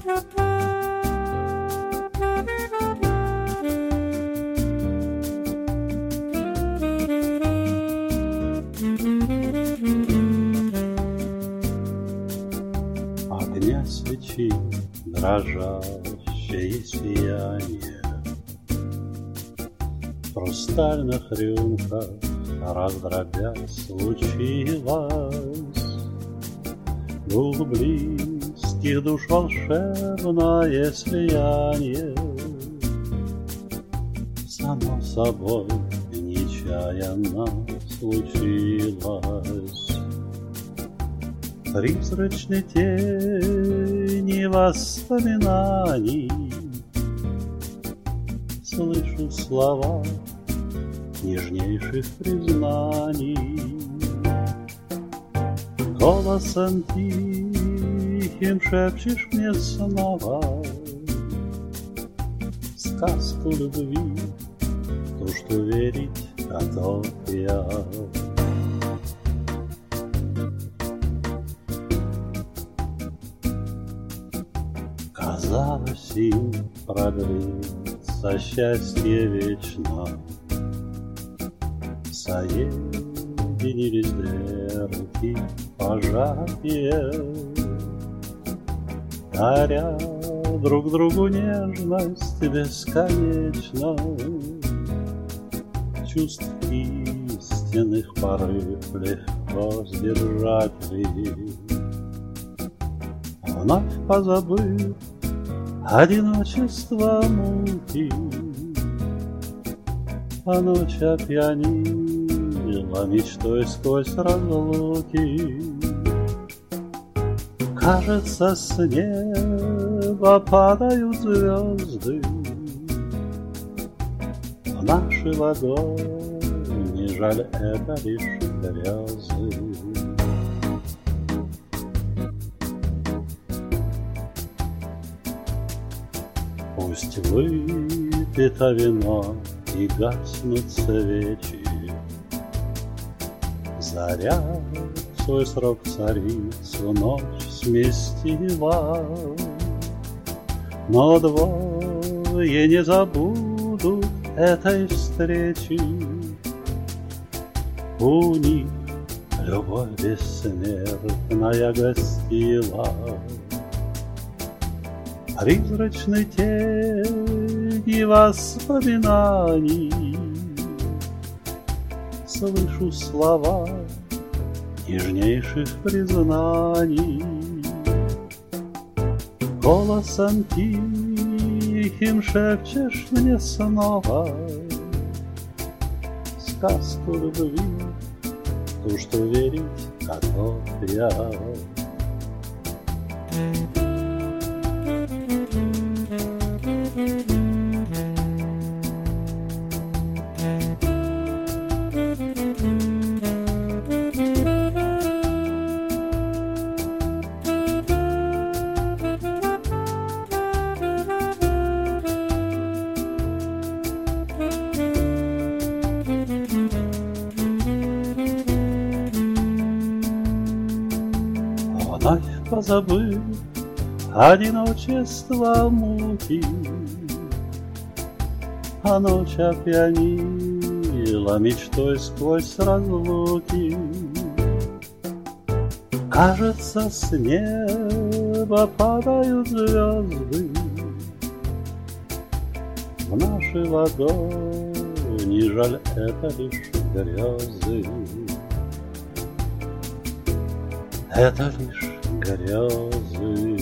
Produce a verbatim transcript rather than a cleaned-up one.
Огня свечи дрожащее сияние, в хрустальных рюмках раздробясь лучилась. Гул близких душ волшебное слияние, само собой нечаянно случилось. Призрачной тени воспоминаний слышу слова нежнейших признаний. Голосом тихим шепчешь мне снова сказку любви, ту, что верить готов я. Казалось, им продлится счастье вечно, соединились две руки пожатые, даря друг другу нежность бесконечную. Чувств истинных порыв легко сдержать ли, вновь позабыв одиночество муки, а ночь опьянила мечтой сквозь разлуки. Кажется, с неба падают звезды в наши ладони, жаль, это лишь грезы. Пусть выпито вино и гаснут свечи, заря свой срок царицу ночь сместила, но двое не забудут этой встречи. У них любовь бессмертная гостила. Призрачной тени воспоминаний слышу слова нежнейших признаний. Голосом тихим шепчешь мне снова сказку любви, ту, что верить готов я. Вновь позабыв одиночество муки, а ночь опьянила мечтой сквозь разлуки. Кажется, с неба падают звезды в наши ладони, жаль, это лишь грезы. Это лишь грезы.